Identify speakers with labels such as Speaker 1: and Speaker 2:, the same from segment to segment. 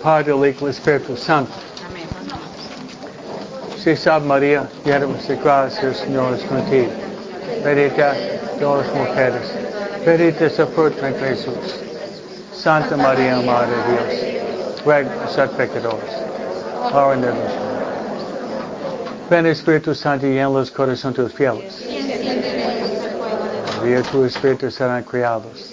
Speaker 1: Padre, el Hijo y el Espíritu Santo. Sí, salve María, llena de gracia, el Señor es contigo. Bendita todas las mujeres. Bendito es el fruto de Jesús. Santa María, Madre de Dios, ruega por nosotros pecadores, ahora y en la hora de nuestra muerte. Ven Espíritu Santo y llena los corazones de tus fieles. Y tu Espíritu serán criados.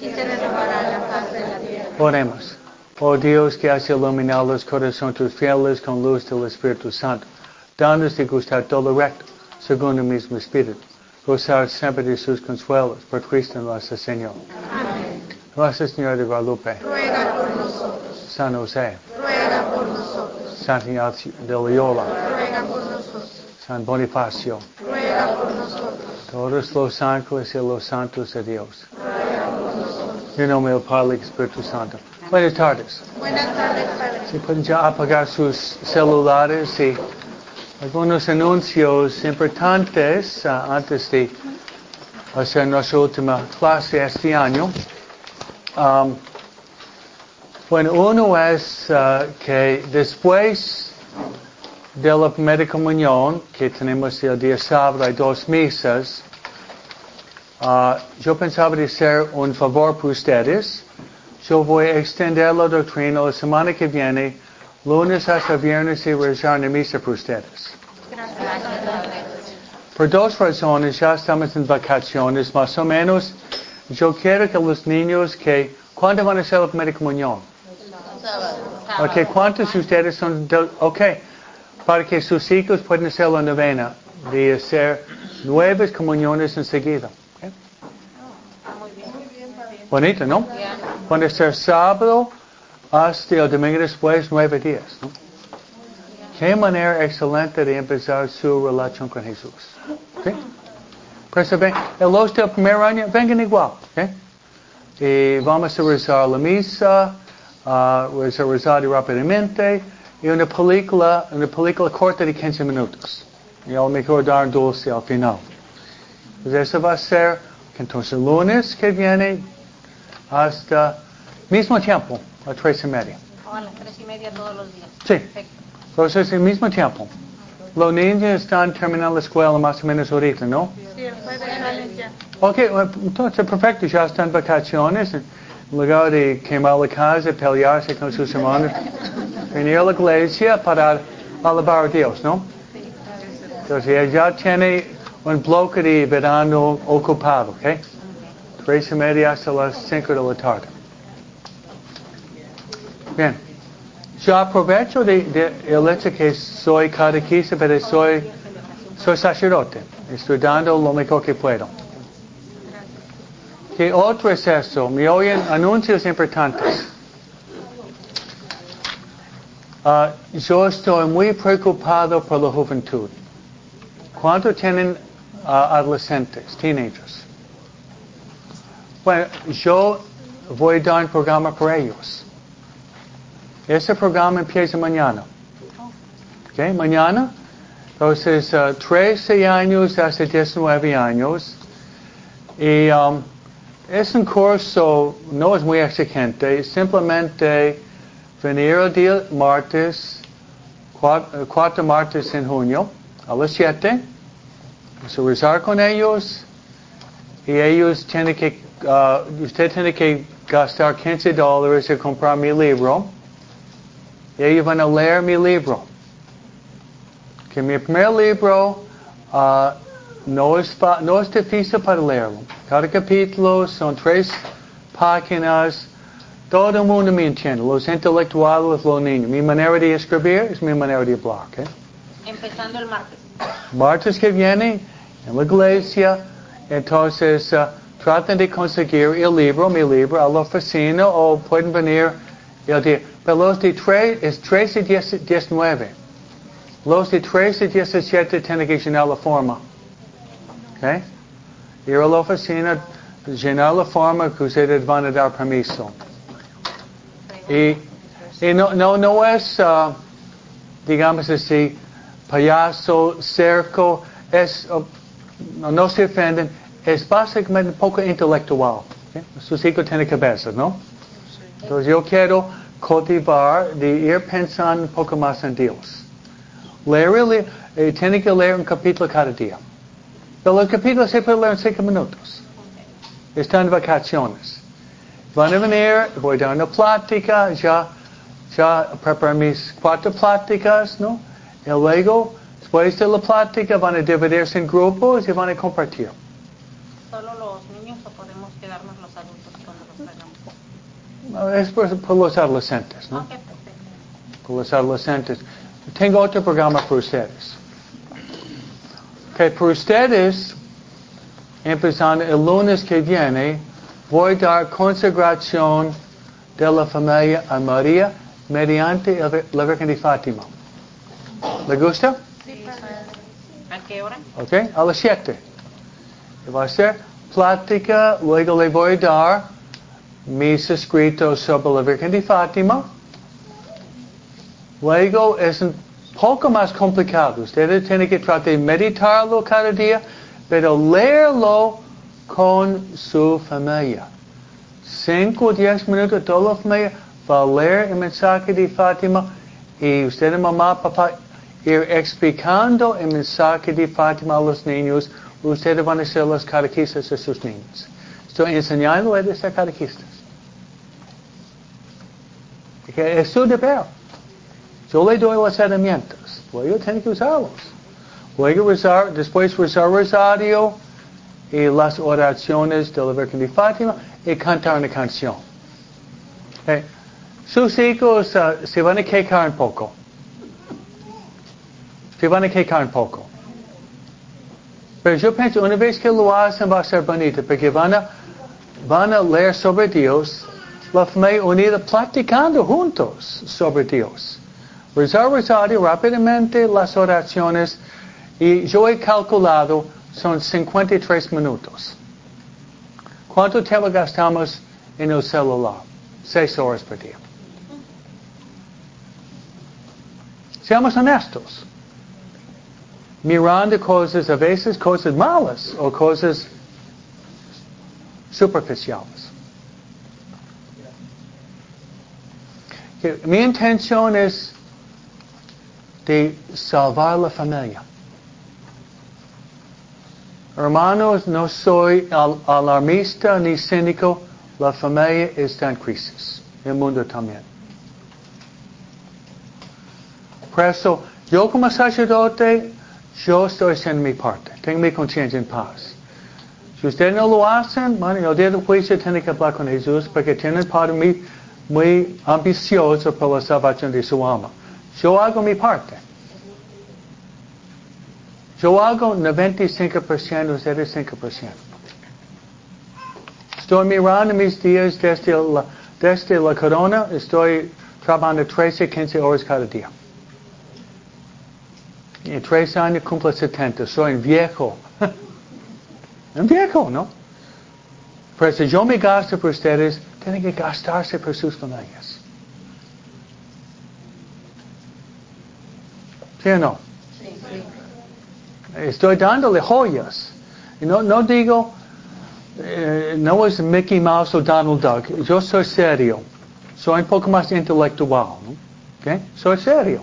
Speaker 1: Oremos. Oh Dios, que has iluminado los corazones de tus fieles con luz del Espíritu Santo, danos de gustar todo lo recto, según el mismo Espíritu, gozar siempre de sus consuelos, por Cristo nuestro Señor. Amén. Nuestra Señora de Guadalupe,
Speaker 2: ruega por nosotros.
Speaker 1: San José,
Speaker 2: ruega por nosotros.
Speaker 1: San Ignacio de Loyola,
Speaker 2: ruega por nosotros.
Speaker 1: San Bonifacio,
Speaker 2: ruega por nosotros.
Speaker 1: todos los ángeles y los santos de Dios.
Speaker 2: ruega por nosotros.
Speaker 1: En nombre del Padre y del Espíritu Santo. Buenas tardes.
Speaker 2: Buenas tardes, Padre.
Speaker 1: Si pueden ya apagar sus celulares y algunos anuncios importantes antes de hacer nuestra última clase este año. Bueno, uno es que después de la primera comunión, que tenemos el día sábado, hay 2 misas. Yo pensaba de hacer un favor por ustedes. Yo voy a extender la doctrina la semana que viene, lunes hasta viernes, y rezar una misa por ustedes. Por 2 razones, ya estamos en vacaciones, más o menos. Yo quiero que los niños ¿cuándo van a hacer la primera comunión? Ok, ¿cuántos de ustedes son? Ok, para que sus hijos puedan hacer la novena, de hacer 9 comuniones enseguida. Okay. Bonito, ¿no? Van a ser sábado hasta el domingo después, 9 días, ¿no? Qué manera excelente de empezar su relación con Jesús. ¿Okay? Por eso los del primer año vengan igual. ¿Okay? Y vamos a rezar la misa, rezar rápidamente, y una película corta de 15 minutos. Y a lo mejor dar dulce al final. Entonces eso va a ser, entonces el lunes que viene, hasta mismo tiempo, a 3:30.
Speaker 2: A las 3:30 todos los días.
Speaker 1: Sí.
Speaker 2: Perfecto.
Speaker 1: Entonces, al mismo tiempo. Los niños están terminando la escuela más o menos ahorita, ¿no?
Speaker 2: Sí, el jueves salen ya.
Speaker 1: Ok, entonces perfecto, ya están vacaciones. En lugar de quemar la casa, pelearse con sus hermanos, venir a la iglesia para alabar a Dios, ¿no? Entonces, ya tiene un bloque de verano ocupado, ¿ok? 3:30 hasta las 5 de la tarde. Bien. Yo aprovecho el hecho que soy catequista, pero soy sacerdote. Estoy dando lo mejor que puedo. ¿Qué otro es eso? Me oyen anuncios importantes. Yo estoy muy preocupado por la juventud. ¿Cuántos tienen adolescentes, teenagers? Bueno, yo voy a dar un programa para ellos. Ese programa empieza mañana. ¿Ok? Mañana. Entonces, 13 años hasta 19 años. Y es un curso, no es muy exigente. Simplemente venir el día martes, 4 martes en junio, a las 7. Rezar con ellos. Y ellos tienen que, usted tiene que gastar $15 y comprar mi libro. Y ellos van a leer mi libro. Que mi primer libro no es difícil para leerlo. Cada capítulo son 3 páginas. Todo el mundo me entiende. Los intelectuales, los niños. Mi manera de escribir es mi manera de hablar. ¿Okay?
Speaker 2: Empezando el martes.
Speaker 1: Martes que viene, en la iglesia. Entonces, traten de conseguir mi libro, a la oficina, o pueden venir el día. Pero los de 13 y 19. Los de 13 y 17 tienen que llenar la forma. ¿Ok? Ir a la oficina, llenar la forma que ustedes van a dar permiso. Y no es, digamos así, payaso, circo, no se ofenden, es básicamente un poco intelectual. ¿Okay? Sus hijos tienen cabezas, ¿no? Entonces yo quiero cultivar, de ir pensando un poco más en Dios. Tiene que leer un capítulo cada día. Pero los capítulos se pueden leer en 5 minutos. Están en vacaciones. Van a venir, voy a dar una plática, ya preparé mis 4 pláticas, ¿no? Y luego, después de la plática, van a dividirse en grupos y van a compartir.
Speaker 2: ¿Solo los niños o podemos quedarnos los adultos cuando los traigamos?
Speaker 1: Es por los adolescentes, ¿no?
Speaker 2: Ok, perfecto.
Speaker 1: Por los adolescentes. Tengo otro programa para ustedes. Okay, para ustedes, empezando el lunes que viene, voy a dar consagración de la familia a María mediante la Virgen de Fátima. ¿Le gusta?
Speaker 2: Sí, ¿a qué hora?
Speaker 1: Okay, a las 7. Va a ser plática, luego le voy a dar mis escritos sobre la Virgen de Fátima. Luego es un poco más complicado. Ustedes tienen que tratar de meditarlo cada día, pero leerlo con su familia. 5 o 10 minutos, toda la familia va a leer el mensaje de Fátima y ustedes, mamá, papá, ir explicando el mensaje de Fátima a los niños. Ustedes van a ser los catequistas de sus niños. Estoy enseñando a ser catequistas. Es su deber. Yo le doy las herramientas. Luego tienen que usarlos. Luego después rezar rosario y las oraciones de la Virgen de Fátima y cantar una canción. Sus hijos se van a quejar un poco. Pero yo pienso, una vez que lo hacen va a ser bonito, porque van a leer sobre Dios, la familia unida platicando juntos sobre Dios. Rezar rosario rápidamente, las oraciones, y yo he calculado, son 53 minutos. ¿Cuánto tiempo gastamos en el celular? 6 horas por día. Seamos honestos. Mirando cosas, a veces cosas malas o cosas superficiales. Mi intención es de salvar la familia. Hermanos, no soy alarmista ni cínico. La familia está en crisis. El mundo también. Por eso, yo como sacerdote, yo estoy haciendo mi parte. Tengo mi conciencia en paz. Si ustedes no lo hacen, bueno, el día del juicio tienen que hablar con Jesús porque tienen padre muy ambicioso por la salvación de su alma. Yo hago mi parte. Yo hago 95%, ustedes 5%. Estoy mirando mis días desde la corona, estoy trabajando 13, 15 horas cada día. En 3 años cumplo 70, soy un viejo. Un viejo, ¿no? Por eso yo me gasto por ustedes, tienen que gastarse por sus familias. ¿Sí o no?
Speaker 2: Sí.
Speaker 1: Estoy dándole joyas. No digo, no es Mickey Mouse o Donald Duck. Yo soy serio. Soy un poco más intelectual, ¿no? ¿Okay? Soy serio.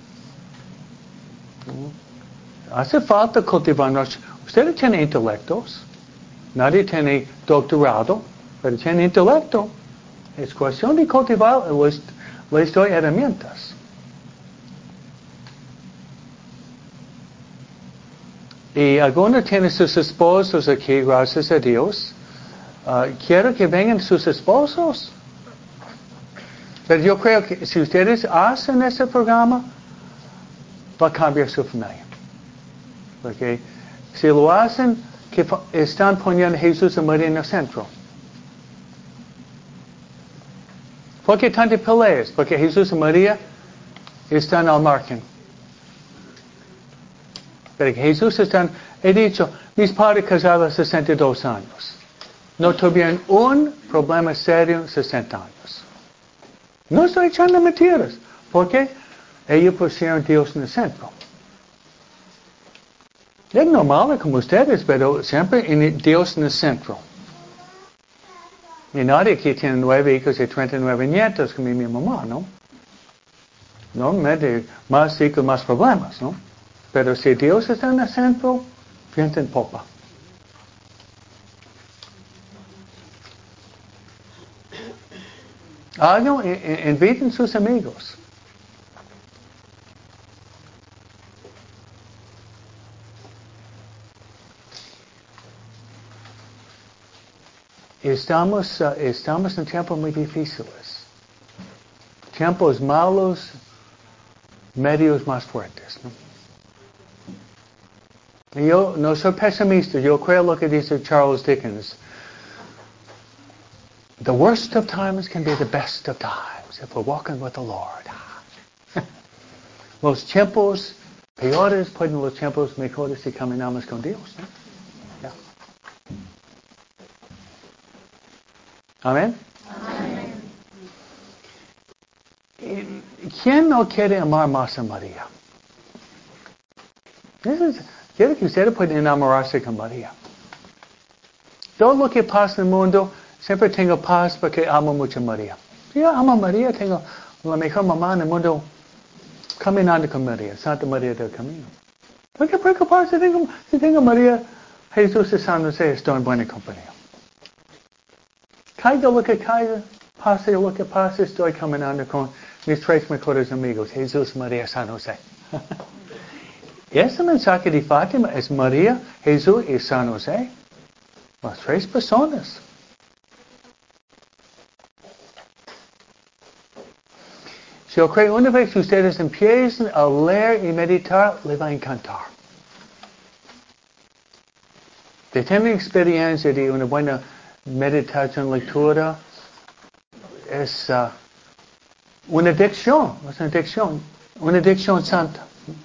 Speaker 1: Hace falta cultivarnos. Ustedes tienen intelectos. Nadie tiene doctorado, pero tiene intelecto. Es cuestión de cultivar. Les doy herramientas. Y algunos tienen sus esposos aquí, gracias a Dios. Quiero que vengan sus esposos. Pero yo creo que si ustedes hacen ese programa, va a cambiar su familia. Porque si lo hacen, que están poniendo a Jesús y María en el centro. ¿Por qué tantas peleas? Porque Jesús y María están al margen. Pero Jesús he dicho, mis padres casados 62 años. No tuvieron un problema serio en 60 años. No estoy echando mentiras. ¿Por qué? Ellos pusieron a Dios en el centro. Es normal como ustedes, pero siempre Dios en el centro. Y nadie aquí tiene 9 hijos y 39 nietos como mi mamá, ¿no? Normalmente más hijos, más problemas, ¿no? Pero si Dios está en el centro, viento en popa. Inviten sus amigos. Estamos en tiempos muy difíciles. Tiempos malos, medios más fuertes, ¿no? Y yo no soy pesimista, yo creo lo que dice Charles Dickens. The worst of times can be the best of times if we're walking with the Lord. Los tiempos peores pueden los tiempos mejores si caminamos con Dios, ¿no? Yeah. Amén. ¿Quién no quiere amar más a María? Quiero que ustedes puedan enamorarse con María. Todo lo que pasa en el mundo, siempre tengo paz porque amo mucho a María. Si yo amo a María, tengo la mejor mamá en el mundo caminando con María, Santa María del Camino. No hay que preocuparse, si tengo María, Jesús y San José, estoy en buena compañía. Caiga lo que caiga, pase lo que pase, estoy caminando con mis 3 mejores amigos, Jesús, María, San José. Este mensaje de Fátima es María, Jesús y San José. Las 3 personas. Yo creo una vez que ustedes empiecen a leer y meditar, les va a encantar. De tener experiencia de una buena meditación, lectura, es una adicción, una adicción santa.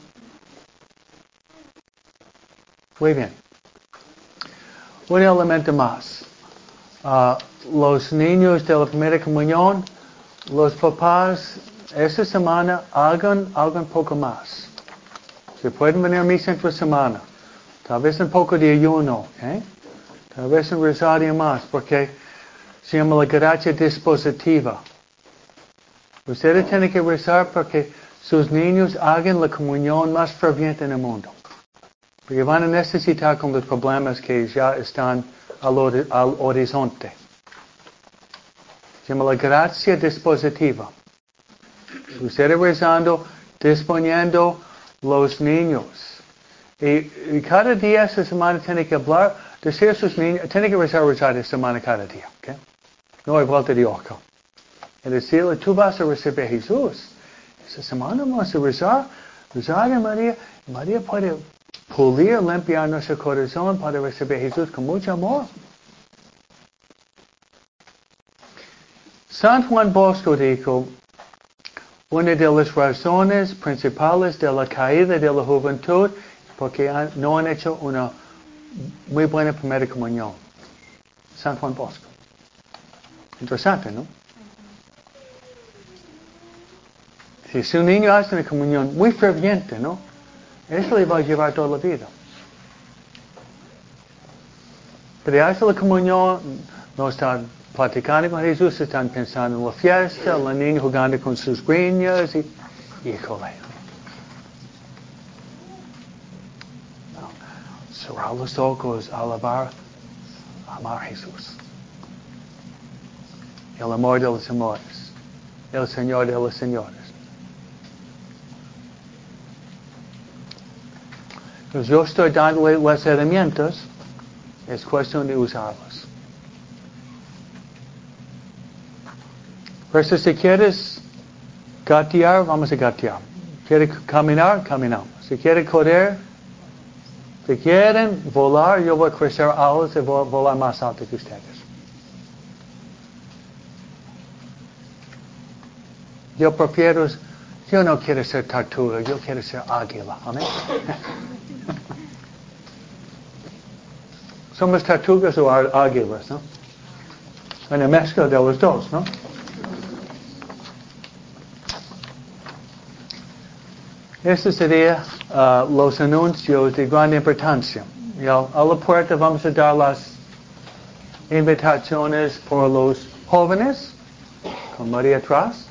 Speaker 1: Muy bien. Un elemento más. Los niños de la primera comunión, los papás, esta semana hagan poco más. Si pueden venir a misa entre semana, tal vez un poco de ayuno, ¿eh? Tal vez un rosario más, porque se llama la gracia dispositiva. Ustedes tienen que rezar porque sus niños hagan la comunión más ferviente en el mundo. Porque van a necesitar con los problemas que ya están al horizonte. Se llama la gracia dispositiva. Ustedes rezando, disponiendo los niños. Y cada día esta semana tienen que hablar, decir a sus niños, tienen que rezar esta semana cada día. ¿Okay? No hay vuelta de hoja. Y decirle, tú vas a recibir a Jesús. Esta semana vamos a rezar a María. María puede pulir, limpiar nuestro corazón para recibir a Jesús con mucho amor. San Juan Bosco dijo, una de las razones principales de la caída de la juventud porque no han hecho una muy buena primera comunión. San Juan Bosco. Interesante, ¿no? Si su niño hace una comunión muy ferviente, ¿no? Eso le va a llevar toda la vida. Pero hace la comunión, no están platicando con Jesús, están pensando en la fiesta, la niña jugando con sus greñas y híjole. No. Cerrar los ojos, alabar, amar a Jesús. El amor de los amores. El Señor de los señores. Entonces yo estoy dándole las herramientas, es cuestión de usarlas. Por eso si quieres gatear, vamos a gatear. ¿Quieres caminar? Caminamos. Si quieres correr, si quieren volar, yo voy a crecer alas y voy a volar más alto que ustedes. Yo no quiero ser tortuga, yo quiero ser águila. Amén. Somos tortugas o águilas, ¿no? Una mezcla de los dos, ¿no? Este sería los anuncios de gran importancia. Y a la puerta vamos a dar invitaciones por los jóvenes, con María atrás.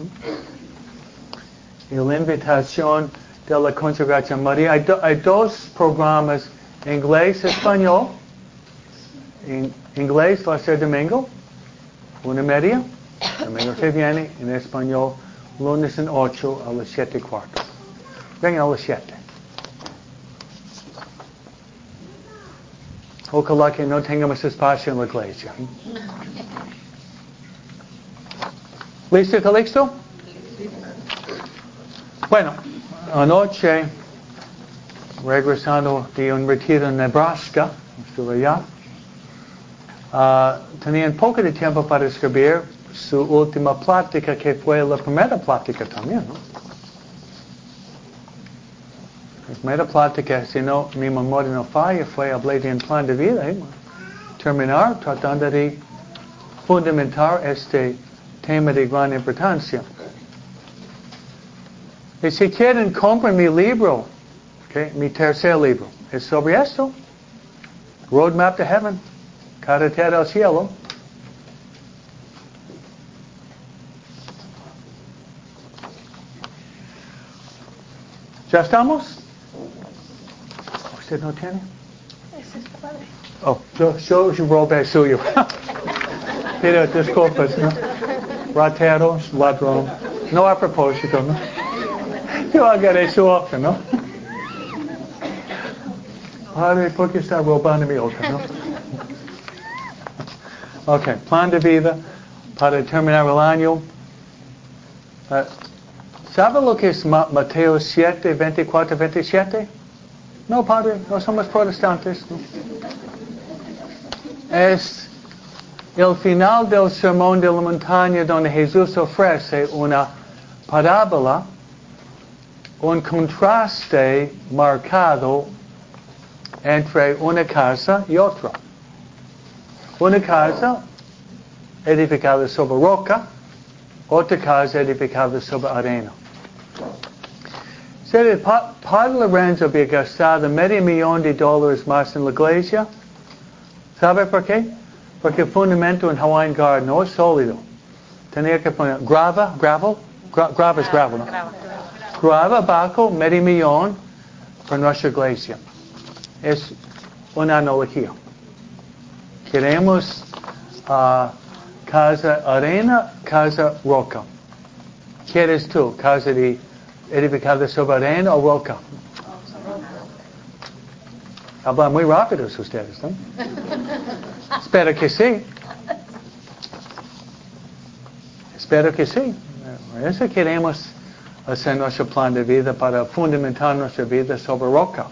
Speaker 1: Y la invitación de la consagración María. Hay dos programas, inglés y español. En inglés va a ser domingo, 1:30. Domingo que viene, en español, lunes en 8 a las 7:15. Vengan a las 7. Ojalá que no tengamos espacio en la iglesia. ¿Listo, Calixto? Bueno, anoche, regresando de un retiro en Nebraska, estuve allá, tenían poco de tiempo para escribir su última plática, que fue la primera plática también, ¿no? La primera plática, si no mi memoria no falla, fue hablé de un plan de vida, terminar tratando de fundamentar este tema de gran importancia. Y si quieren, compren mi libro, okay, mi tercer libro. Es sobre esto. Roadmap to Heaven. Carretera al cielo. ¿Ya estamos? ¿Usted no tiene?
Speaker 2: Ese está padre.
Speaker 1: Oh, yo robé suyo. Pido disculpas, ¿no? Rateros, ladrón. No a propósito, ¿no? Yo agarré su hoja, ¿no? Padre, ¿por qué está robando mi hoja, no? Ok, plan de vida para terminar el año. ¿Sabe lo que es Mateo 7, 24, 27? No, Padre, no somos protestantes. ¿No? Es el final del sermón de la montaña donde Jesús ofrece una parábola, un contraste marcado entre una casa y otra. Una casa edificada sobre roca, otra casa edificada sobre arena. ¿Sabe? Padre Lorenzo había gastado $500,000 más en la iglesia. ¿Sabe por qué? Porque el fundamento en Hawaiian Garden no es sólido. Tenía que poner gravel, es gravel, ¿no? Grava abajo, $500,000 para nuestra iglesia. Es una analogía. Queremos casa arena, casa roca. ¿Quieres tú? ¿Casa edificada sobre arena o roca? Hablan muy rápidos ustedes, ¿no? Espero que sí. Espero que sí. Eso queremos hacer nuestro plan de vida para fundamentar nuestra vida sobre roca.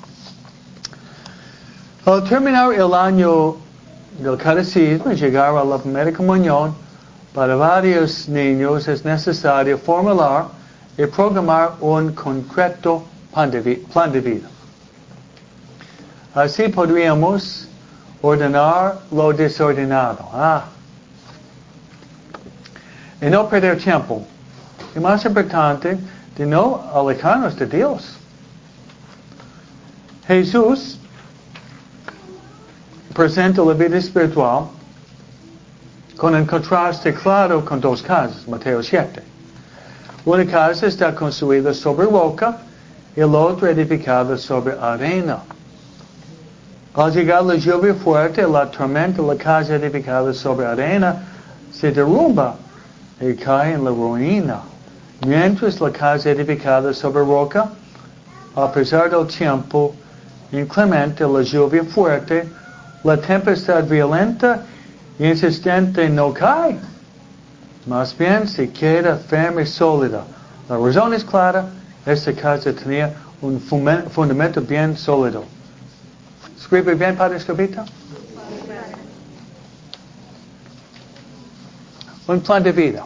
Speaker 1: Al terminar el año del catecismo y llegar a la primera comunión, para varios niños es necesario formular y programar un concreto plan de vida. Así podríamos ordenar lo desordenado. Y no perder tiempo. Y más importante, de no alejarnos de Dios. Jesús presenta la vida espiritual con un contraste claro con dos casas, Mateo 7. Una casa está construida sobre roca y la otra edificada sobre arena. Al llegar la lluvia fuerte, la tormenta, la casa edificada sobre arena se derrumba y cae en la ruina. Mientras la casa edificada sobre roca, a pesar del tiempo inclemente, la lluvia fuerte, la tempestad violenta y insistente no cae. Más bien se queda firme y sólida. La razón es clara, esta casa tenía un fundamento bien sólido. ¿Escribe bien, Padre Escobita? Un plan de vida.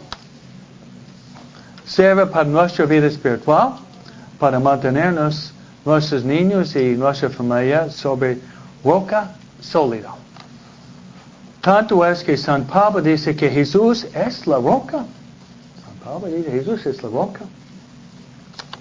Speaker 1: Sirve para nuestra vida espiritual, para mantenernos, nuestros niños y nuestra familia sobre roca sólida. Tanto es que San Pablo dice que Jesús es la roca. San Pablo dice que Jesús es la roca.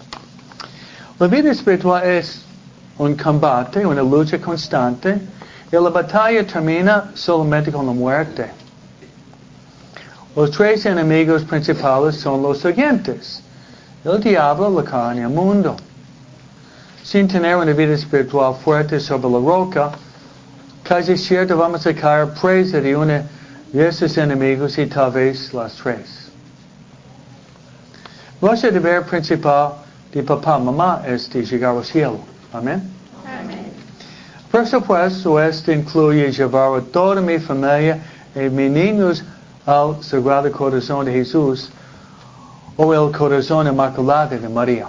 Speaker 1: La vida espiritual es un combate, una lucha constante Y la batalla termina solamente con la muerte. Los tres enemigos principales son los siguientes: el diablo, la carne y el mundo. Sin tener una vida espiritual fuerte sobre la roca, casi cierto vamos a caer presa de uno de esos enemigos y tal vez las tres. Nuestro deber principal de papá y mamá es de llegar al cielo. Amén. Por supuesto, esto incluye llevar a toda mi familia y mis niños al Sagrado Corazón de Jesús o el Corazón Inmaculado de María.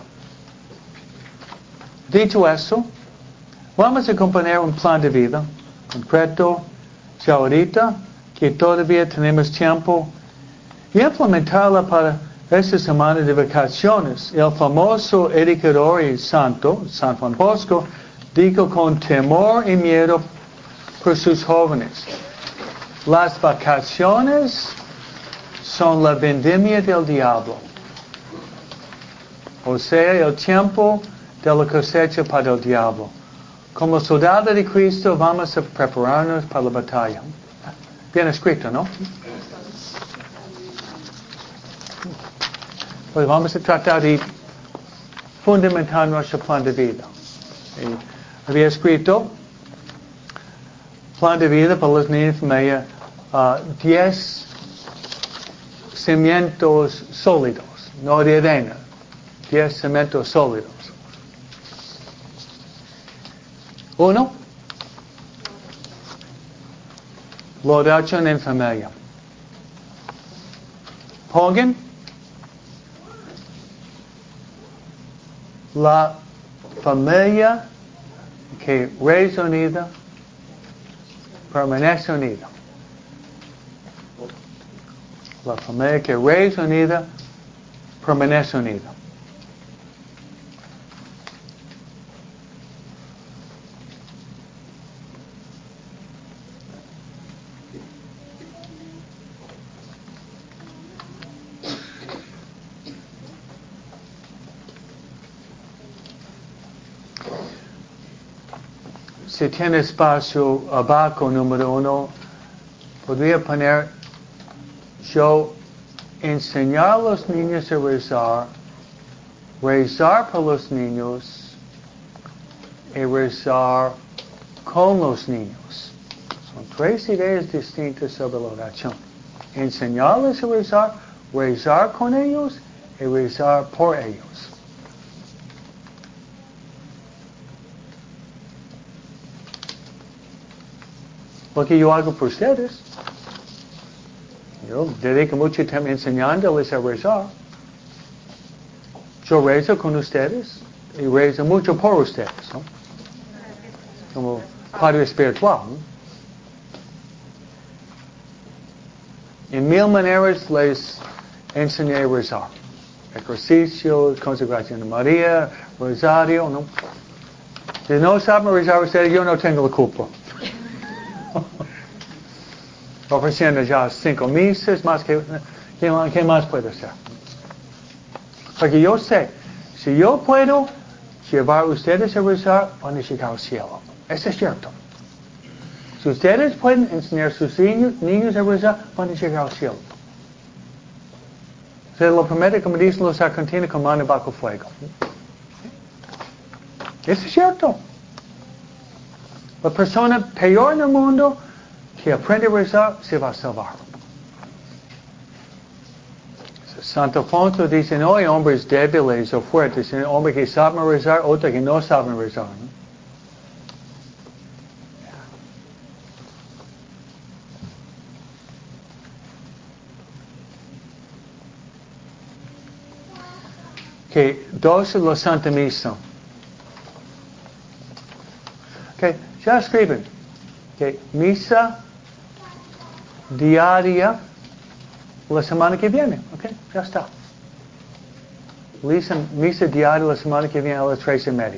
Speaker 1: Dicho eso, vamos a componer un plan de vida concreto, ya ahorita que todavía tenemos tiempo, y implementarla para esta semana de vacaciones. El famoso educador y santo, San Juan Bosco, dijo con temor y miedo por sus jóvenes: las vacaciones son la vendimia del diablo. O sea, el tiempo de la cosecha para el diablo. Como soldado de Cristo vamos a prepararnos para la batalla. Bien escrito, ¿no? Pues vamos a tratar de fundamentar nuestro plan de vida. Y había escrito plan de vida para los niños y familia, 10 cimientos sólidos, no de arena, 10 cimientos sólidos. 1, la oración en familia. Pongan la familia que reza unida permanece unida. La familia que reza unida permanece unida. Si tiene espacio abajo, número 1, podría poner: yo enseñar a los niños a rezar, rezar por los niños y rezar con los niños. Son 3 ideas distintas sobre la oración. Enseñarles a rezar, rezar con ellos y rezar por ellos. Lo que yo hago por ustedes, yo dedico mucho tiempo enseñándoles a rezar. Yo rezo con ustedes y rezo mucho por ustedes, ¿no? Como padre espiritual, ¿no? En 1000 maneras les enseñé a rezar. Ejercicios, consagración de María, rosario, ¿no? Si no saben rezar ustedes, yo no tengo la culpa. Ofreciendo ya 5 misas, más que ¿qué más puedo hacer? Porque yo sé, si yo puedo llevar a ustedes a rezar, van a llegar al cielo. Eso es cierto. Si ustedes pueden enseñar a sus niños a rezar, van a llegar al cielo. Se lo prometo, como dicen los argentinos, con mano bajo fuego. Eso es cierto. La persona peor en el mundo que aprende a rezar se va a salvar. Santo Alfonso dice: no hay hombres débiles o fuertes, sino hombres que saben rezar, otros que no saben rezar, ¿no? Que 2 la Santa Misa. Que ya escriben que misa diaria la semana que viene. Ok, ya está. Misa diaria la semana que viene a las 3:30.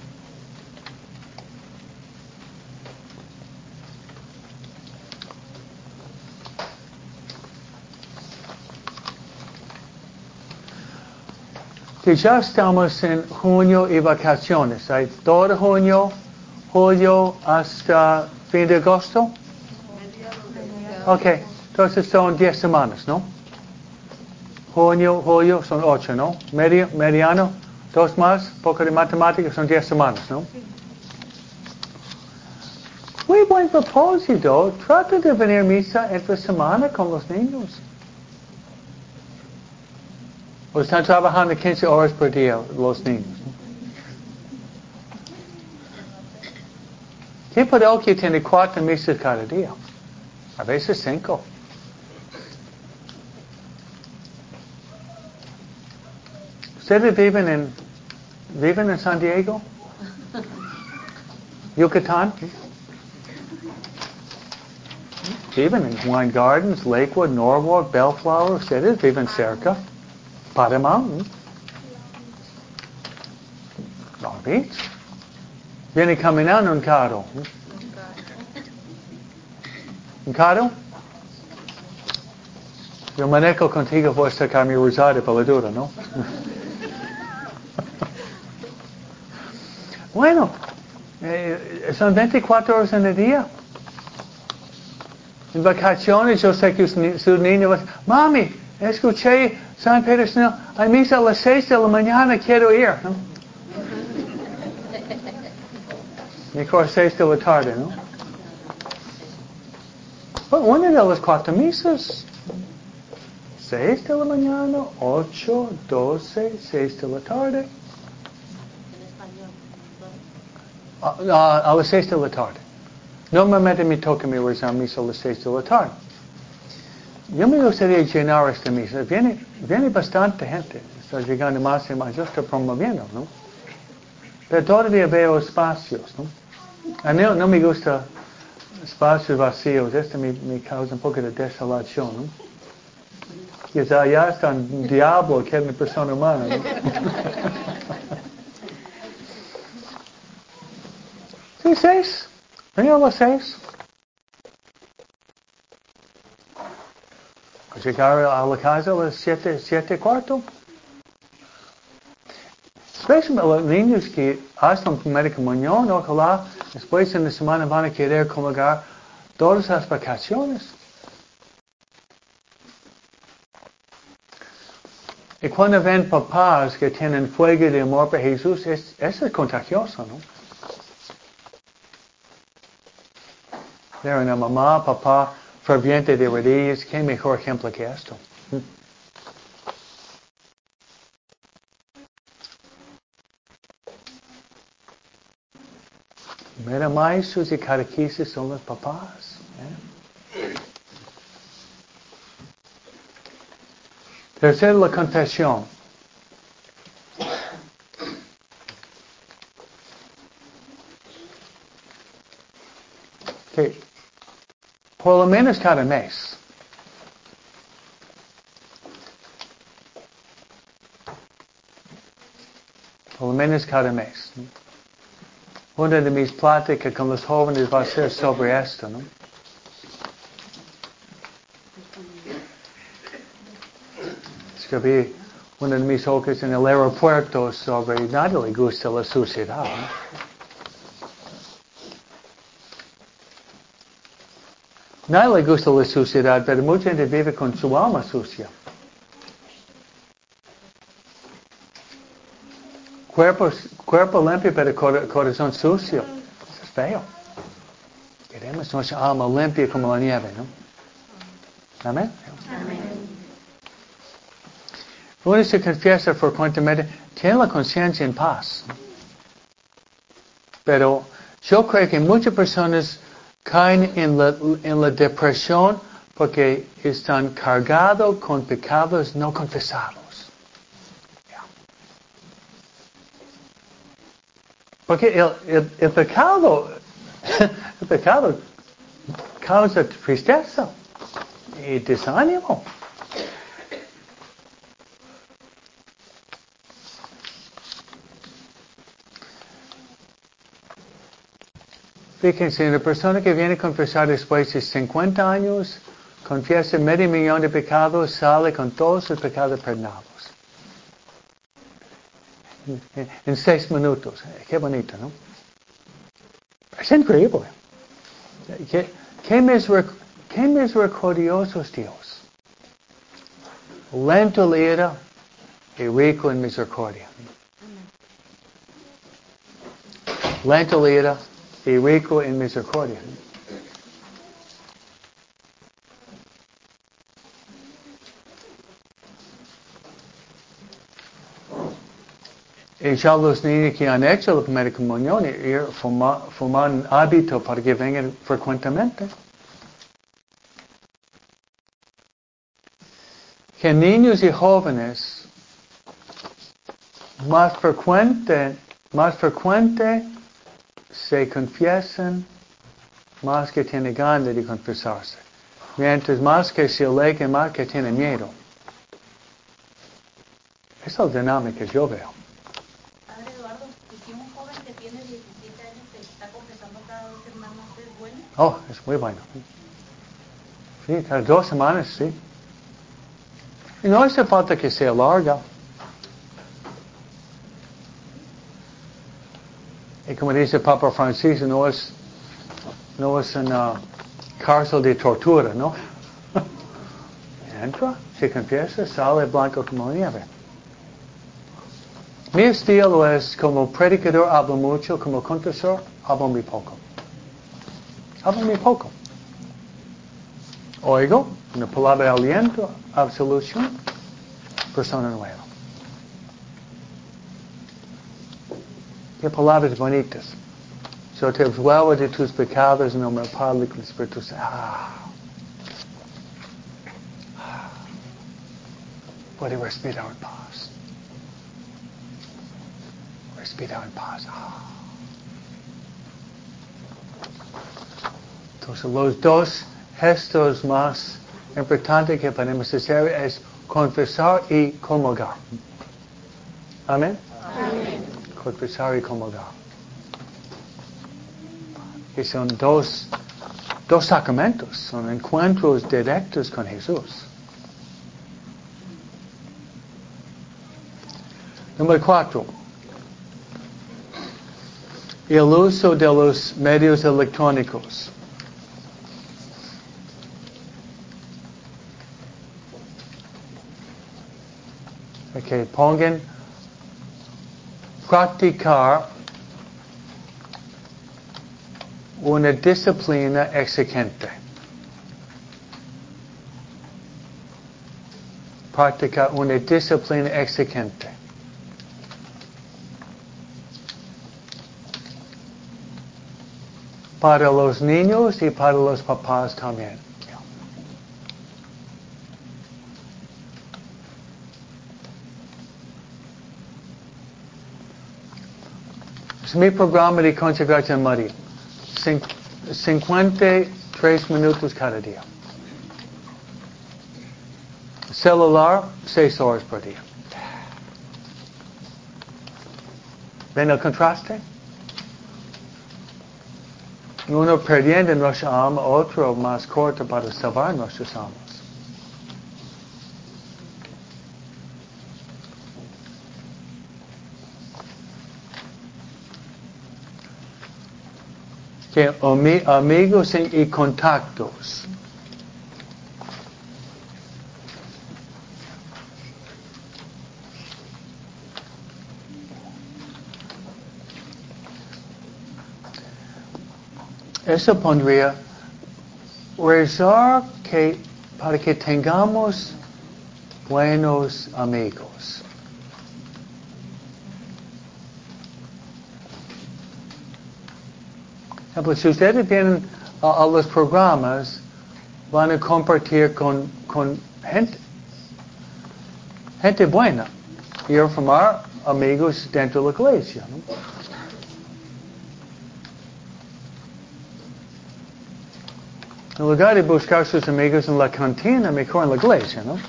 Speaker 1: Que ya estamos en junio y vacaciones. Hay todo junio, julio hasta Fin de agosto. Ok, entonces son 10 semanas, ¿no? Junio, julio son 8, ¿no? Mediano, 2 más, poco de matemáticas, son 10 semanas, ¿no? Muy buen propósito. Trata de venir a misa entre semana con los niños. O están trabajando 15 horas por día los niños, ¿no? ¿Qué parroquia tiene 4 misas cada día? A veces 5. ¿Ustedes viven en San Diego? ¿Yucatán? Viven en Wine Gardens, Lakewood, Norwalk, Bellflower. Ustedes viven cerca. Powder Mountain. Long Beach. Viene caminando un carro. ¿Un carro? Yo manejo contigo, voy a sacar mi rosario para la dura, ¿no? Bueno, son 24 horas en el día. En vacaciones yo sé que su niño va a decir, mami, escuché San Pedro Snell, hay misa a las 6 de la mañana, quiero ir, ¿no? Mejor 6 de la tarde, ¿no? Bueno, una de las 4 misas. 6 de la mañana, 8, 12, 6 de la tarde. A las 6 de la tarde. Normalmente me toca mi rezar misa a las 6 de la tarde. Yo me gustaría llenar esta misa. Viene bastante gente. Está llegando más y más. Yo estoy promoviendo, ¿no? Pero todavía veo espacios, ¿no? A mí no me gusta espacios vacíos. Esto me causa un poco de desolación, ¿no? Quizá allá está un diablo que es una persona humana, ¿no? Sí, 6. Venga a las 6. Llegar a la casa a las 7:15. Especialmente los niños que hacen primera comunión, ojalá después en la semana van a querer comulgar todas las vacaciones. Y cuando ven papás que tienen fuego de amor por Jesús, eso es contagioso, ¿no? Ver una mamá, papá ferviente de rodillas, qué mejor ejemplo que esto. Mira, maestros y catequistas son los papás. Tercero, la confesión. Okay. Por lo menos cada mes. Por lo menos cada mes. Una de mis pláticas con los jóvenes va a ser sobre esto, ¿no? Escribí una de mis hojas en el aeropuerto sobre nadie le gusta la suciedad, ¿no? Nadie le gusta la suciedad, pero mucha gente vive con su alma sucia. Cuerpo limpio, pero corazón sucio. Eso es feo. Queremos nuestra alma limpia como la nieve, ¿no? Amén. Uno se confiesa frecuentemente, tiene la conciencia en paz. Pero yo creo que muchas personas caen en la depresión porque están cargados con pecados no confesados. Porque el pecado causa tristeza y desánimo. Fíjense, una persona que viene a confesar después de 50 años, confiesa 500,000 de pecados, sale con todos sus pecados perdonados. En 6 minutos. Qué bonito, ¿no? Es increíble. Qué misericordioso es Dios. Lento en la ira y rico en misericordia. Lento en la ira y rico en misericordia. Y ya los niños que han hecho la primera comunión forman un hábito para que vengan frecuentemente. Que niños y jóvenes más frecuente se confiesen más que tienen ganas de confesarse. Mientras más que se alegran, más que tienen miedo. Esa es la dinámica que yo veo.
Speaker 2: Padre Eduardo, ¿y si un joven que tiene 17 años se está confesando cada 2 semanas es bueno?
Speaker 1: Oh, es muy bueno. Sí, cada 2 semanas, sí. Y no hace falta que sea larga. Y como dice Papa Francisco, no es una cárcel de tortura, ¿no? Entra, se confiesa, sale blanco como nieve. Mi estilo es como predicador hablo mucho, como confesor hablo muy poco. Hablo muy poco. Oigo una palabra de aliento, absolución, persona nueva. Qué palabras bonitas. Yo te vuelvo de tus pecados en nombre del Padre y del Espíritu Santo. Puede respirar en paz. Respirar en paz. Entonces los 2 gestos más importantes que podemos hacer es confesar y comulgar. Amén.
Speaker 2: Amén.
Speaker 1: Confesar y comulgar. Que son dos sacramentos, son encuentros directos con Jesús. Número 4. El uso de los medios electrónicos. Que pongan practicar una disciplina exigente. Practicar una disciplina exigente. Para los niños y para los papás también. Es mi programa de consagración a María. 53 minutos cada día. Celular, 6 horas por día. ¿Ven el contraste? Uno perdiendo nuestra alma, otro más corto para salvar nuestras almas. Que amigos y contactos. Eso pondría rezar para que tengamos buenos amigos. Pues si ustedes vienen a los programas, van a compartir con gente buena y formar amigos dentro de la iglesia, ¿no? En lugar de buscar sus amigos en la cantina, mejor en la iglesia, ¿no?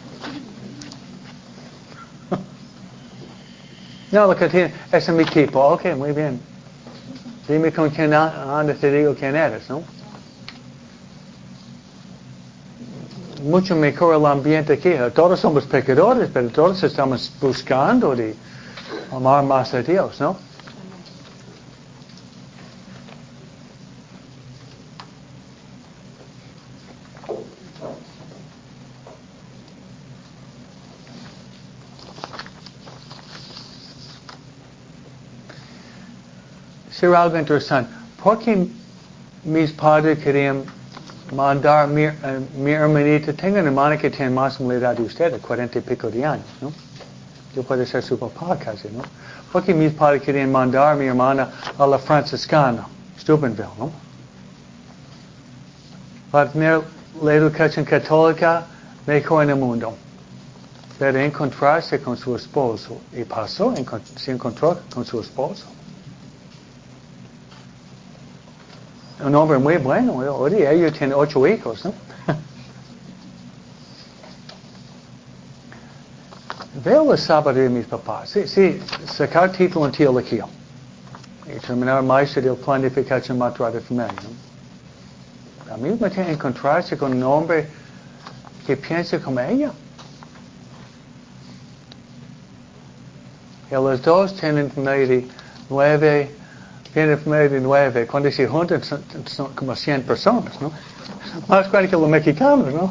Speaker 1: No, la cantina es mi equipo. Ok, muy bien. Dime con quién andas, te digo quién eres, ¿no? Mucho mejor el ambiente aquí. Todos somos pecadores, pero todos estamos buscando de amar más a Dios, ¿no? decir algo interesante. ¿Por qué mis padres querían mandar mi hermanita? Tengo una hermana que tiene más la edad de ustedes, 40 y pico de años, ¿no? Yo puedo ser su papá casi, ¿no? ¿Por qué mis padres querían mandar a mi hermana a la franciscana, Steubenville, ¿no? Para tener la educación católica mejor en el mundo. Pero encontrarse con su esposo. Y pasó, se encontró con su esposo. Un hombre muy bueno. Hoy ella tiene 8 hijos, ¿no? Veo la sabiduría de mis papás. Sí, sacar título en teología. Y terminar maestro de planificación matriz de familia, ¿no? A mí me tiene que encontrarse con un hombre que piensa como ella. Y los dos tienen familia de 9, tienen familia de 9. Cuando se juntan son como 100 personas, ¿no? Más grande que los mexicanos, ¿no?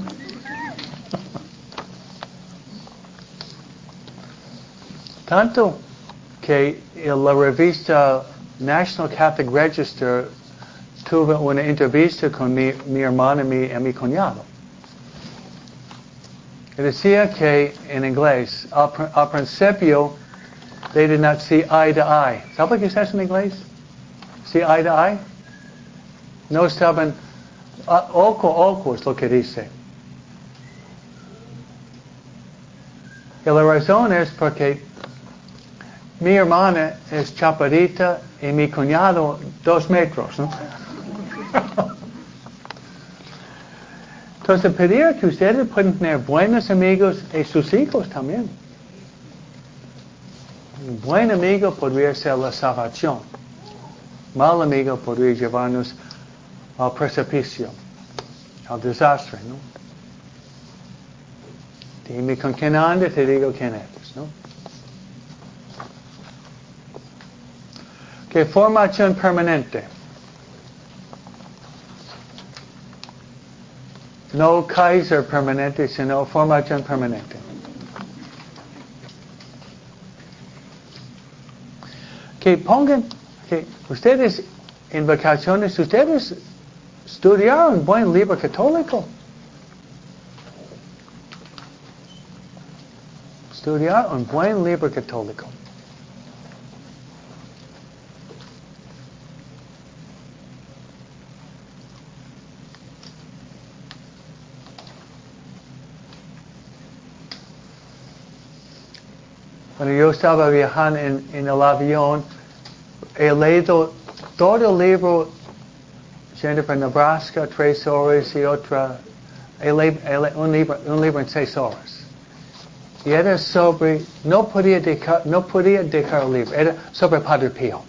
Speaker 1: Tanto que la revista National Catholic Register tuve una entrevista con mi hermana y mi cuñado. Y decía que en inglés, al principio, they did not see eye to eye. ¿Sabe lo que es eso en inglés? See eye to eye. No estaban, ojo a ojo es lo que dice. Y la razón es porque mi hermana es chaparrita y mi cuñado 2 metros, ¿no? Entonces pedir que ustedes puedan tener buenos amigos y sus hijos también. Un buen amigo podría ser la salvación. Mal amigo podría llevarnos al precipicio, al desastre, ¿no? Dime con quién andas, te digo quién eres, ¿no? Que formación permanente. No Kaiser permanente, sino formación permanente. Que pongan, que ustedes en vacaciones, ustedes estudiaron un buen libro católico. Estudiar un buen libro católico. Cuando yo estaba viajando en el avión, he leído todo el libro, yendo para Nebraska, 3 horas y otra. He leído un libro en 6 horas. Y era sobre, no podía dejar el libro, era sobre Padre Pío.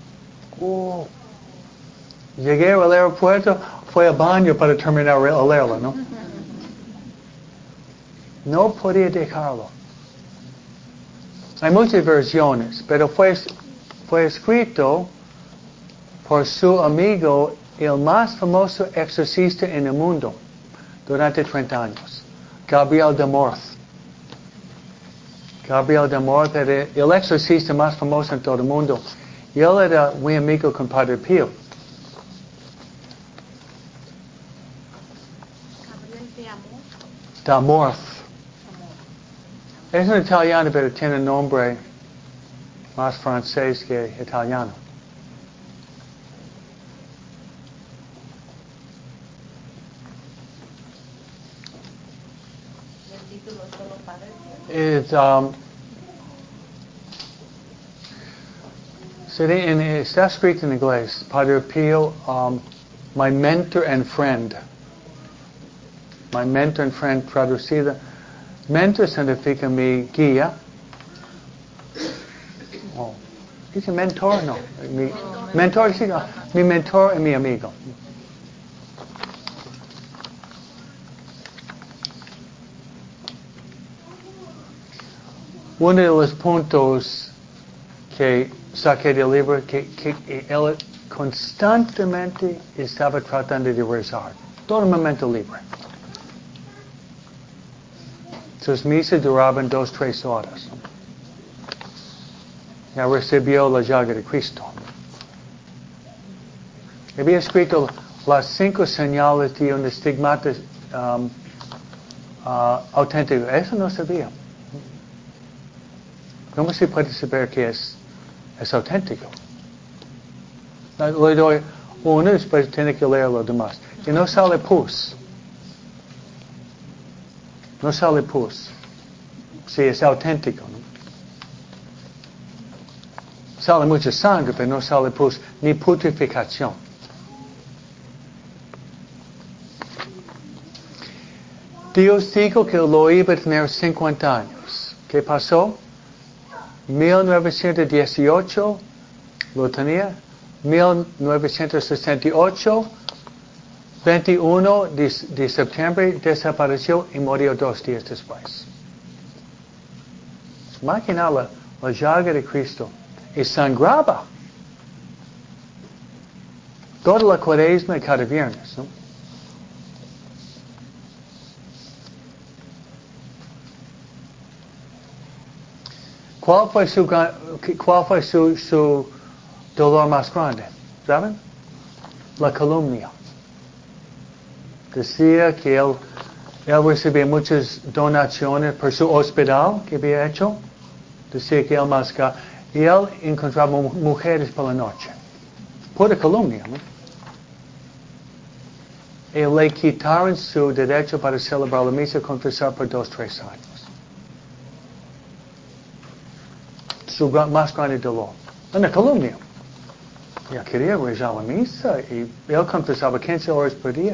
Speaker 1: Llegué al aeropuerto, fui al baño para terminar de leerlo, ¿no? No podía dejarlo. Hay muchas versiones, pero fue escrito por su amigo, el más famoso exorcista en el mundo durante 30 años, Gabriel de Morth. Gabriel de Morth era el exorcista más famoso en todo el mundo. Y él era muy amigo con Padre Pío. De Morth. Es un italiano, pero tiene un nombre más francés que italiano.
Speaker 2: El título es solo Padre Pío.
Speaker 1: Está escrito en inglés, Padre Pío, my mentor and friend. My mentor and friend, traducida. Mentor significa mi guía. ¿Dice mentor? No. Mentor, sí, no. Mi mentor y mi amigo. Uno de los puntos que saqué del libro, que él constantemente estaba tratando de rezar. Todo el momento libre. Sus misas duraban 2-3 horas. Ya recibió la llaga de Cristo. Había escrito las 5 señales de un estigmata auténtico. Eso no sabía. ¿Cómo se puede saber que es auténtico? Le doy uno, después tiene que leer lo demás. Y no sale pus. No sale pus. Si es auténtico, ¿no? Sale mucha sangre, pero no sale pus, ni putrificación. Dios dijo que lo iba a tener 50 años. ¿Qué pasó? 1918 lo tenía. 1968, 21 de septiembre, desapareció y murió 2 días después. Imagina la llaga de Cristo. Y sangraba. Toda la cuaresma y cada viernes, ¿no? ¿Cuál fue su dolor más grande? ¿Saben? La calumnia. Decía que él recibía muchas donaciones por su hospital que había hecho. Decía que él mascaba. Y él encontraba mujeres por la noche. Pura calumnia, ¿no? Y le quitaron su derecho para celebrar la misa y confesar por 2-3 años. Su más grande dolor. Una calumnia. Ella quería rezar la misa y él confesaba 15 horas por día.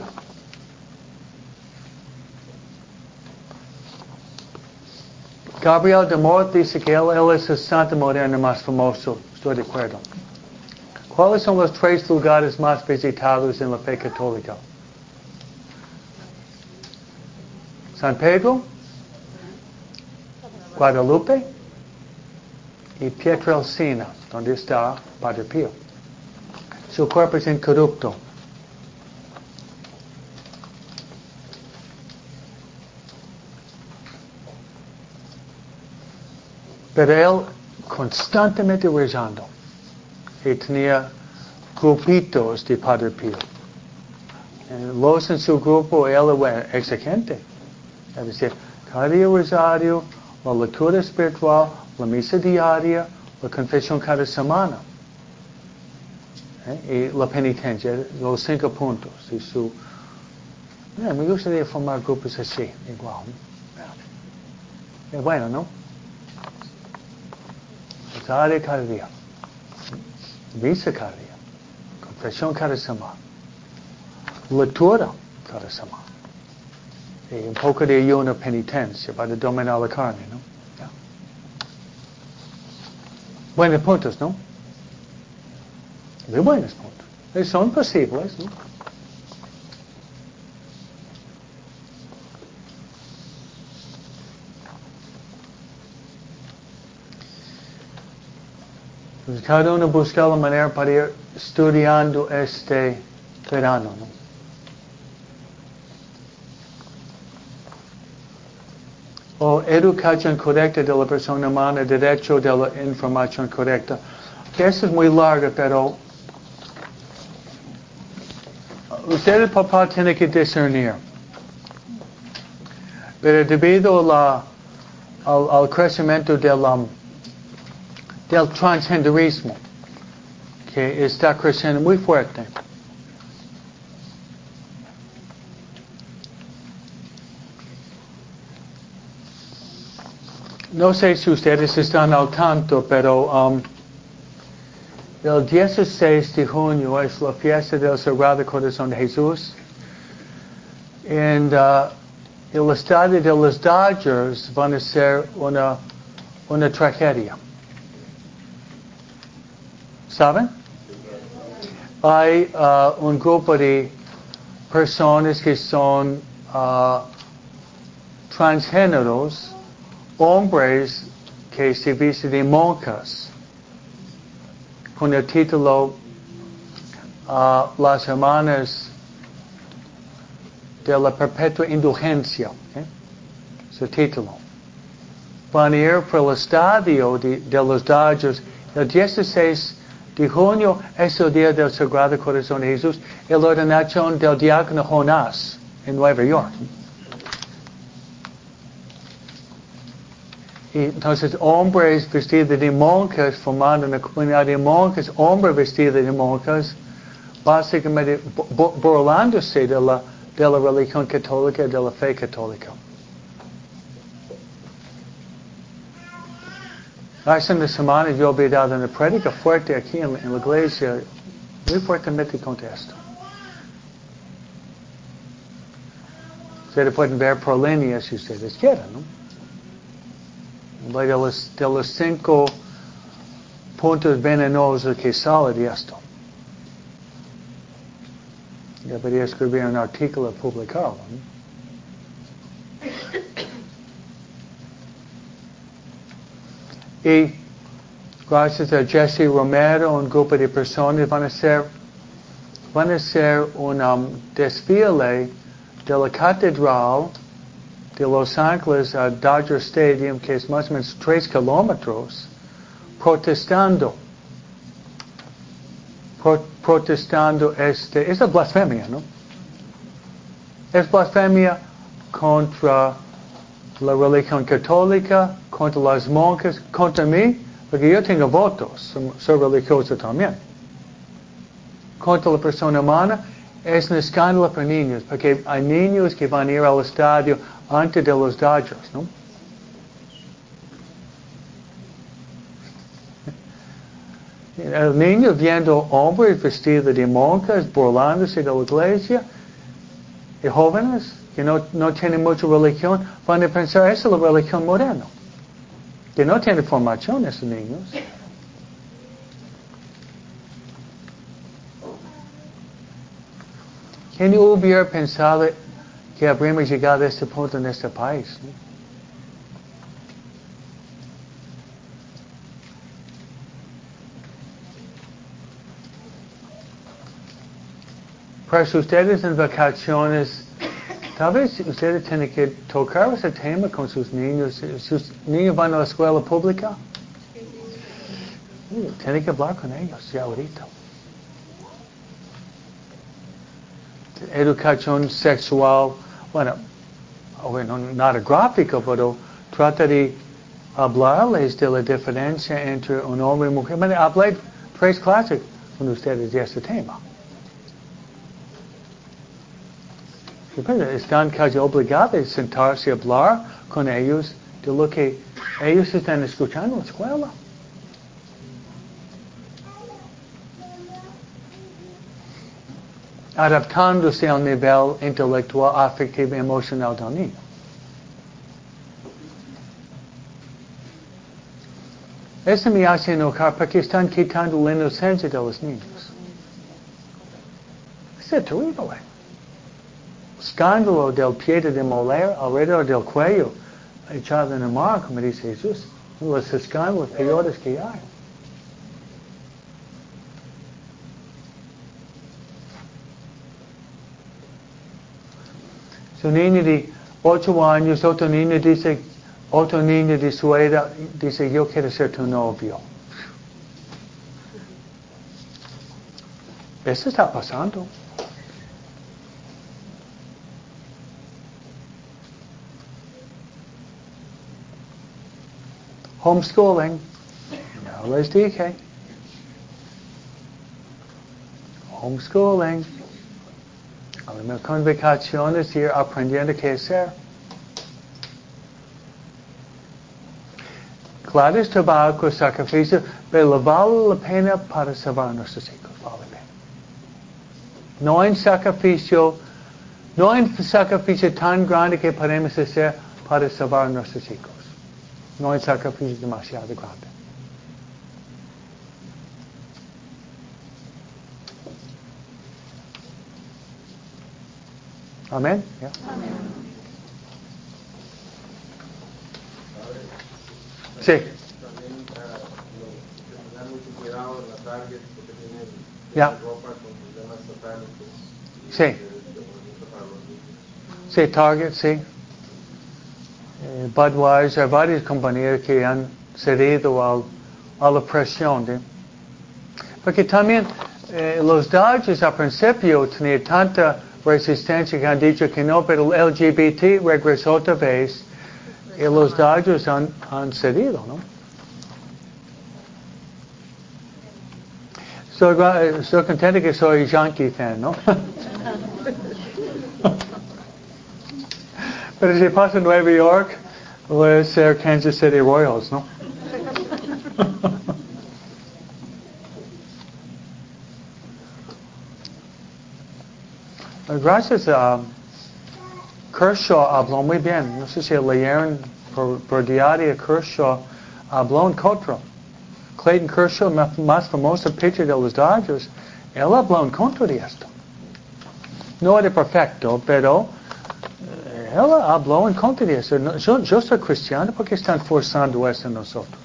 Speaker 1: Gabriel de Mort dice que él es el santo moderno más famoso. Estoy de acuerdo. ¿Cuáles son los 3 lugares más visitados en la fe católica? San Pedro, Guadalupe y Pietrelcina, donde está Padre Pío. Su cuerpo es incorrupto. Pero él constantemente rezando. Y tenía grupitos de Padre Pío. Los en su grupo, él era exigente. Es decir, cada día rosario, la lectura espiritual, la misa diaria, la confesión cada semana. Y la penitencia, los 5 puntos. Y me gustaría formar grupos así, igual. Es bueno, ¿no? Rosario cada día. Misa cada día. Confesión cada semana. Lectura cada semana. Y un poco de ayuno penitencia para dominar la carne, ¿no? Yeah. Buenos puntos, ¿no? Muy buenos puntos. Son posibles, ¿no? Pues cada uno busca la manera para ir estudiando este verano, ¿no? O educación correcta de la persona humana, derecho de la información correcta. Eso es muy largo, pero usted, el papá, tiene que discernir. Pero debido al crecimiento del transgenderismo, que está creciendo muy fuerte, no sé si ustedes están al tanto, pero el 16 de junio es la fiesta del Sagrado Corazón de Jesús. En el estadio de los Dodgers van a ser una tragedia. ¿Saben? Hay un grupo de personas que son transgéneros, hombres que se visten de monjas, con el título Las Hermanas de la Perpetua Indulgencia. Su título. Van a ir por el estadio de los Dodgers el 16 de junio es el día del Sagrado Corazón de Jesús y la ordenación del diácono Jonás en Nueva York. Y entonces hombres vestidos de monjas formando una comunidad de monjas, hombres vestidos de monjas, básicamente burlándose de la religión católica y de la fe católica. Hace una semana yo había dado una prédica fuerte aquí en la iglesia, muy fuertemente contra esto. Ustedes pueden ver por línea si ustedes quieren, ¿no? De los 5 puntos venenosos que sale de esto. Debería escribir un artículo y publicarlo, ¿no? Y gracias a Jesse Romero, un grupo de personas van a hacer un desfile de la catedral de Los Ángeles a Dodger Stadium, que es más o menos 3 kilómetros, protestando es la blasfemia, ¿no? Es blasfemia contra la religión católica, contra las monjas, contra mí, porque yo tengo votos, soy religioso también. Contra la persona humana, es un escándalo para niños, porque hay niños que van a ir al estadio antes de los Dodgers, ¿no? El niño viendo hombres vestidos de monjas, burlándose de la iglesia, y jóvenes que no tienen mucha religión, van a pensar, esa es la religión moderna. Que no tienen formación esos niños. ¿Quién hubiera pensado que habríamos llegado a este punto en este país? ¿No? Para ustedes en vacaciones, tal vez ustedes tienen que tocar ese tema con sus niños. ¿Sus niños van a la escuela pública? Tienen que hablar con ellos ya ahorita. Educación sexual, bueno, nada gráfico, pero trata de hablarles de la diferencia entre un hombre y mujer. Bueno, hablé 3 clases con ustedes de este tema. Están casi obligados a sentarse a hablar con ellos de lo que ellos están escuchando en la escuela. Adaptándose al nivel intelectual, afectivo y emocional del niño. Eso me hace enojar porque están quitando la inocencia de los niños. Eso es terrible. Escándalo del pie de moler alrededor del cuello, echado en el mar, como dice Jesús. Los escándalos peores que hay. Un niño de 8 años, otro niño de su edad dice, yo quiero ser tu novio. Eso está pasando. Homeschooling, ya les dije. Homeschooling. A las convocaciones ir aprendiendo qué hacer. Claro, tabaco, sacrificio, pero vale la pena para salvar a nuestros hijos. Vale la pena. No hay sacrificio tan grande que podemos hacer para salvar a nuestros hijos. No hay sacrificio demasiado grande. Amén. Yeah.
Speaker 2: Amén.
Speaker 1: Sí.
Speaker 3: También que tengan mucho cuidado en la Target porque tienen
Speaker 1: Yeah.
Speaker 3: ropa con problemas satánicos.
Speaker 1: Sí.
Speaker 3: Para los niños.
Speaker 1: Sí, Target, sí. Budweiser, varias compañías que han cedido a la presión. Porque también los Dodgers al principio tenían tanta resistencia que han dicho que no, pero el LGBT regresó otra vez y los Dodgers han cedido, ¿no? Estoy contento que soy Yankee fan, ¿no? Pero si pasa en Nueva York, voy a ser Kansas City Royals, ¿no? Gracias a Kershaw habló muy bien. No sé si leyeron por diario. Kershaw habló en contra. Clayton Kershaw, más famoso pitcher de los Dodgers, él habló en contra de esto. No era perfecto, pero él habló en contra de eso. Yo soy cristiano porque están forzando eso en nosotros.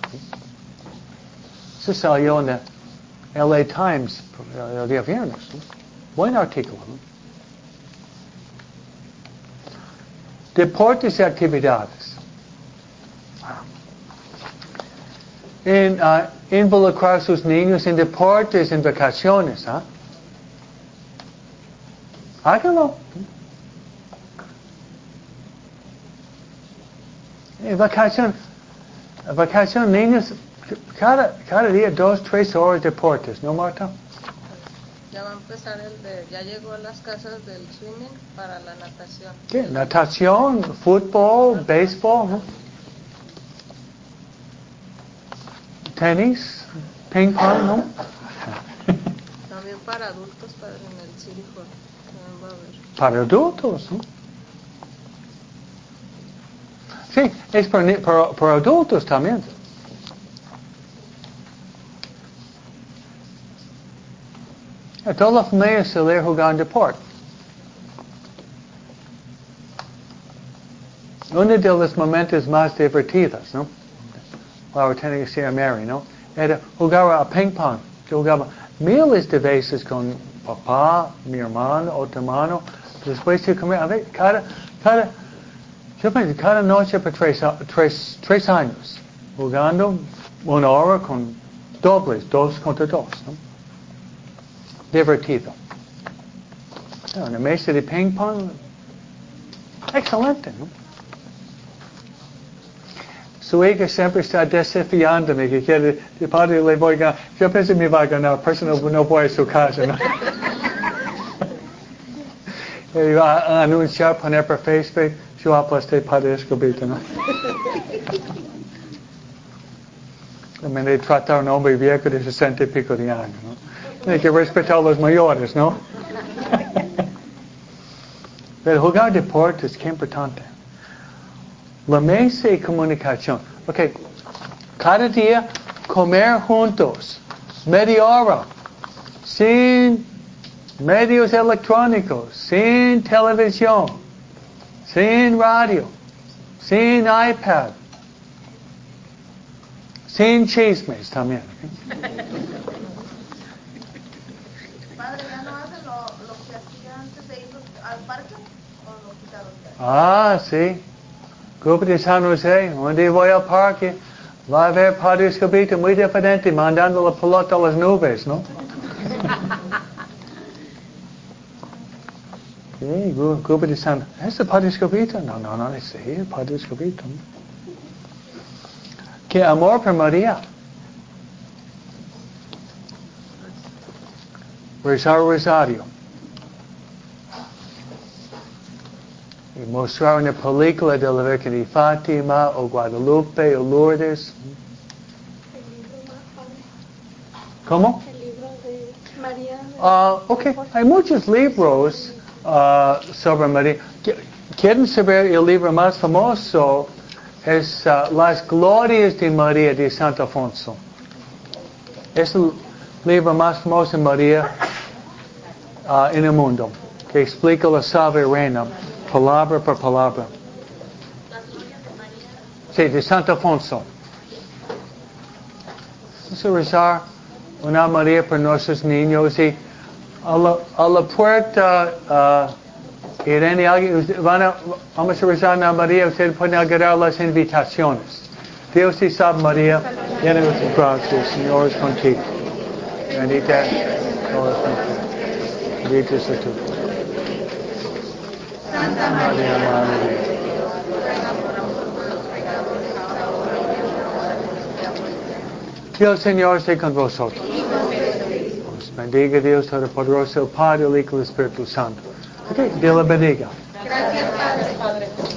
Speaker 1: Se salió en el LA Times el día viernes. ¿No? Buen artículo. ¿No? Deportes y actividades. Involucrar a sus niños en deportes, en vacaciones. ¿Ah? Háganlo. En vacación, niños, cada día 2-3 horas de deportes, ¿no, Marta?
Speaker 4: Ya va a empezar ya llegó a las casas del swimming para la natación.
Speaker 1: ¿Qué? Natación, fútbol, béisbol, ¿no? Tenis, ping pong, ¿no?
Speaker 4: También para adultos, en el City Hall. También va a haber.
Speaker 1: Para adultos, ¿no? Sí, es para adultos también. A toda la familia salir jugar deporte. Uno de los momentos más divertidos, ¿no? Ahora tenía que ser Mary, ¿no? Era jugar a ping pong. Yo jugaba miles de veces con papá, mi hermano, otro hermano. Después de comer, a ver, yo pensé, cada noche por 3 años, jugando 1 hora con dobles, 2 contra 2, ¿no? Divertido. Una mesa de ping pong, excelente, ¿no? Su hija siempre está desafiándome que quiere, de padre le voy a ganar. Yo pensé que me va a ganar, pero no voy a su casa, ¿no? Y va a anunciar, poner por Facebook, yo aplasté Padre Escobito, ¿no? También de tratar a un hombre viejo de 60 y pico de años, ¿no? Hay que respetar a los mayores, ¿no? Pero jugar deportes, qué importante. La mesa y comunicación. Ok, cada día comer juntos, media hora, sin medios electrónicos, sin televisión, sin radio, sin iPad, sin chismes también.
Speaker 2: Padre, ¿ya no hacen lo que hacía antes de ir al parque o lo quitaron ya?
Speaker 1: Ah, sí. Grupo de San José, un día voy al parque, va a ver Padre Escobito muy diferente, mandando la pelota a las nubes, ¿no? Sí, grupo de San... ¿Es el Padre Escobito? No, es el Padre Escobito. ¿No? ¿Qué amor por María? Rezar Rosario. Y mostrar una película de la Virgen de Fátima, o Guadalupe, o Lourdes.
Speaker 5: El libro más padre.
Speaker 1: ¿Cómo?
Speaker 5: El libro de María.
Speaker 1: Ok, hay muchos libros sobre María. ¿Quieren saber el libro más famoso? Es Las Glorias de María de Santo Alfonso. Es el libro más famoso de María en el mundo, que explica la salve reina, palabra por palabra.
Speaker 2: Las glorias de María.
Speaker 1: Sí, de Santo Alfonso. Vamos a rezar una María por nuestros niños y a la puerta, Irene, vamos a rezar una María, ustedes pueden agarrar las invitaciones. Dios te salve María, llena de gracia, el Señor es contigo. bendita todas las bendito es tú. Santa María, Madre de Dios. Y el Señor esté con vosotros. Os bendiga Dios Todopoderoso, el Padre, el Hijo y el Espíritu Santo. Okay, Dios le bendiga.
Speaker 4: Gracias, Padre.